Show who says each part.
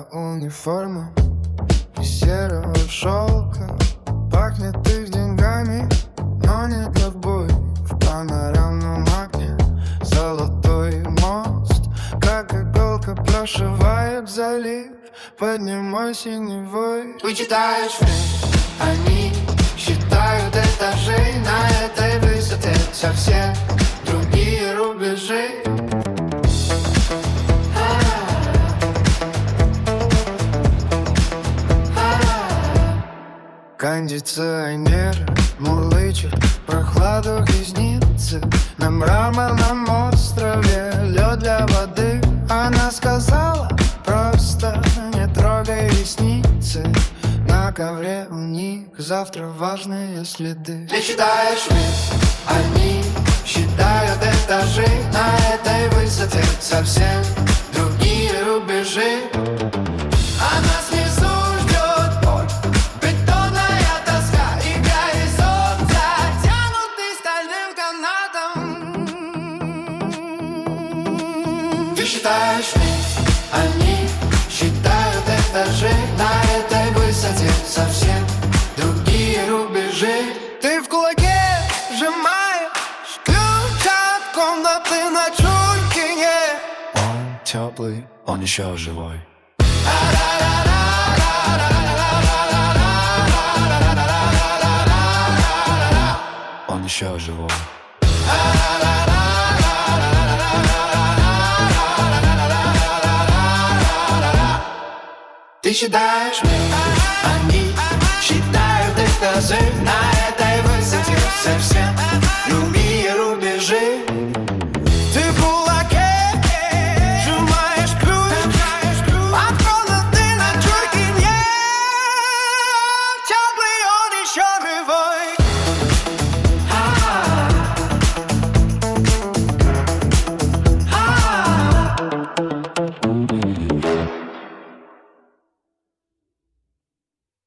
Speaker 1: униформа из серого шелка. Пахнет их деньгами, но не тобой. В панорамном окне золотой мост, как иголка прошивает залив под немой синевой.
Speaker 2: Вычитаешь время, они считают этажей. На этой высоте совсем другие рубежи.
Speaker 1: Кондиционер мурлычет прохладу ресницы. На мраморном острове лед для воды. Она сказала просто не трогай ресницы. На ковре у них завтра важные следы.
Speaker 2: Ты считаешь вниз, они считают этажи. На этой высоте совсем другие рубежи. А нас внизу ждет боль, бетонная тоска и горизонт, затянутый стальным канатом. Ты считаешь вниз, они считают этажи. На этой высоте совсем другие рубежи.
Speaker 1: Ты в кулаке сжимаешь ключ от комнаты на Чулькине.
Speaker 3: Он теплый, он еще живой. Он еще живой.
Speaker 2: Ты считаешь меня, они считают этажи. На этой высоте совсем другие